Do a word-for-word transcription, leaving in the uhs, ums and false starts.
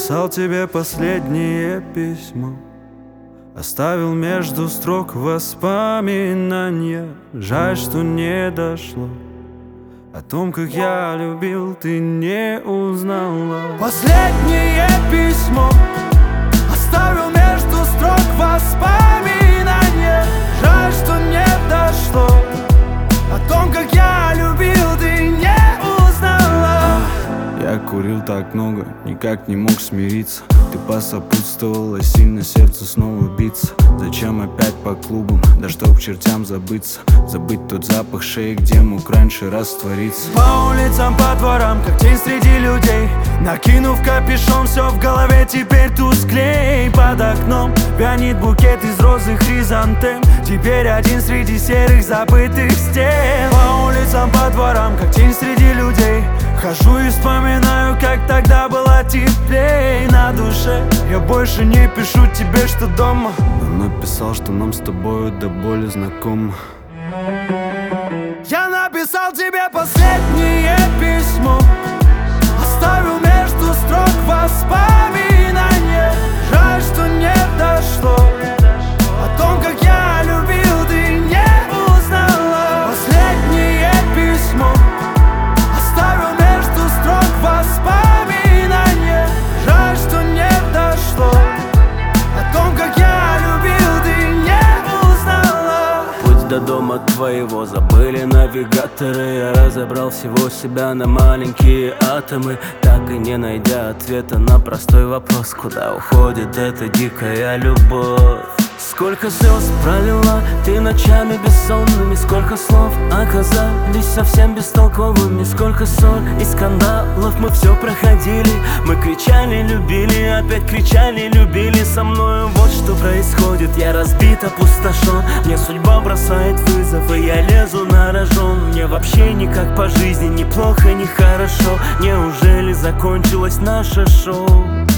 написал тебе последнее письмо, оставил между строк воспоминания. Жаль, что не дошло. О том, как я любил, ты не узнала. Последнее письмо оставил между строк воспоминания. Жаль, что не дошло. О том, как я любил, ты не узнала. Я курил так много, никак не мог смириться. Ты посопутствовала, сильно сердце снова биться. Зачем опять по клубам, да чтоб к чертям забыться. Забыть тот запах шеи, где мог раньше раствориться. По улицам, по дворам, как тень среди людей. Накинув капюшон, все в голове теперь тусклей. Под окном вянет букет из роз и хризантем. Теперь один среди серых забытых стен. По улицам, по дворам, как тень среди людей. Хожу и вспоминаю, как тогда было теплей на душе. Я больше не пишу тебе, что дома, но написал, что нам с тобою до боли знакомо. Я написал тебе последнее письмо, оставил между строк воспоминания. Жаль, что не дошло. О том, как я любил, ты не узнала. Последнее письмо оставил между строк воспоминания. Жаль, что не дошло. О том, как я любил, ты не узнала. Путь до дома твоего забыли навигаторы. Я разобрал всего себя на маленькие атомы, так и не найдя ответа на простой вопрос: куда уходит эта дикая любовь? Сколько слез пролила ты ночами бессонными, сколько слов оказались совсем бестолковыми, сколько ссор и скандалов мы все проходили. Мы кричали, любили, опять кричали, любили со мною. Вот что происходит, я разбит, опустошен. Мне судьба бросает вызов, и я лезу на рожон. Мне вообще никак по жизни, ни плохо, ни хорошо. Неужели закончилось наше шоу?